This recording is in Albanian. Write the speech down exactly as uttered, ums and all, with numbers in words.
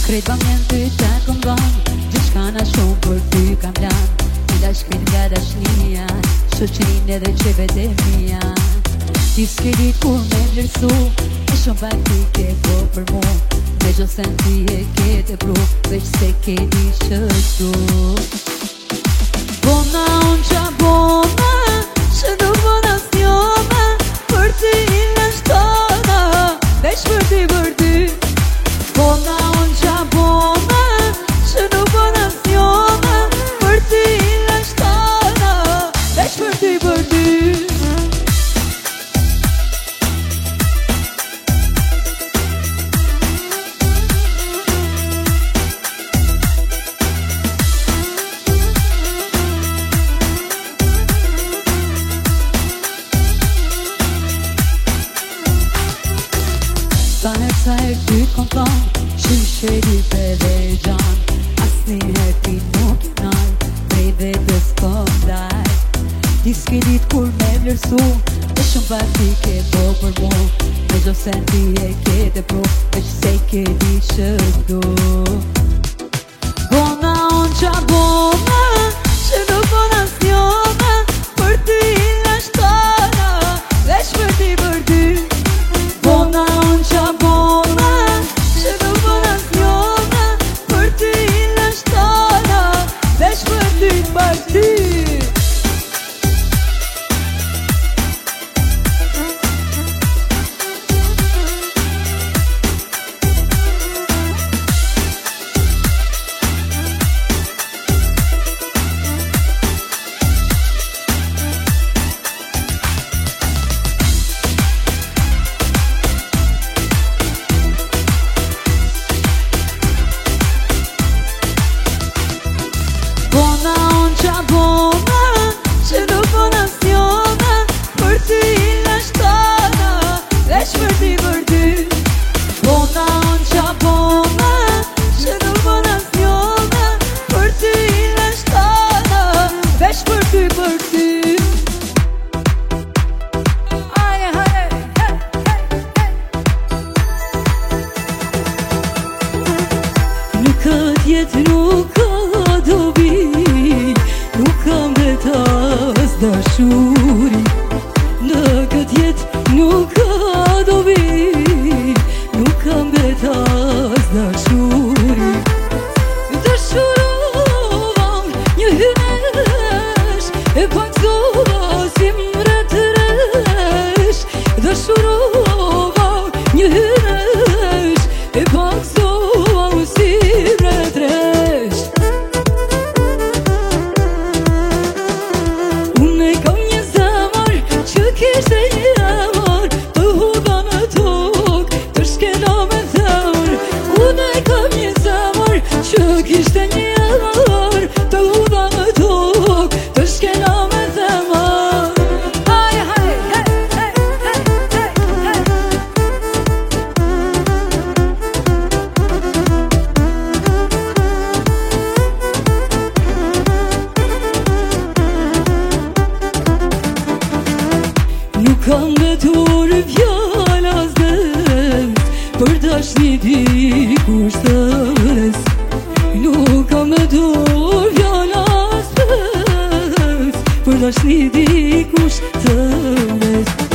Krejt ba mjen ty që kom ban, gjithçka na shumë për ty kam lan. Tila shkrit nga dashnia, shoqërin edhe që vedemia. Ti s'ke dit kur me vlerësu, e shumë pak ti ke po për mu. Me gjo sen ti e ke të pru, veç se ke di shështu. Bona unë qa bona, që nuk bona s'njona, për ti në shtona, veç për ti për ty. Bona unë qa bona, që nuk bona s'njona, për ti në shtona, veç për ti për ty. Sa her sa her ty kom thonë, shisheri për dhe gjan. Asni her ti nuk i naj, prej vetës kom daj. Ti s'ke dit kur me vlerësu, e shumë pak ti ke po për mu. Me gjo sen ti e ke të pru, veç se ke di shështu. Bona unë qa bona, që nuk bona s'njona, për ty në shtona, veç për ti për ty. Bona unë qa bona, që nuk bona s'njona, për ty në shtona, veç për ty për ty. Bona unë qa bona, që nuk bona s'njona, për ty në shtona, veç për ty për ty. Bona unë qa bona, që nuk bona s'njona, për ty në shtona, veç për ty për ty. Aje, aje, he, he, he. Nuk ka tjetë, nuk ka dobi, nuk kam vetas dashuri. Në këtë jetë nuk ka dobi, nuk kam vetas dashuri. Dashurovam një hynesh, e pak zova si mre të resh. Dashurovam një hynesh, e pak zova si mre të resh. Kishte një amor, të huda në tok, të shkena me themër. Unë e kam një zamor, që kishte një amor, të huda në tok, të shkena me themër. Haj, haj, hej, hej, hej, hej, Nuk kam vetur fjalla zdes, për dashni dikush tës. Nuk kam vetur fjalla zdes, për dashni dikush tës.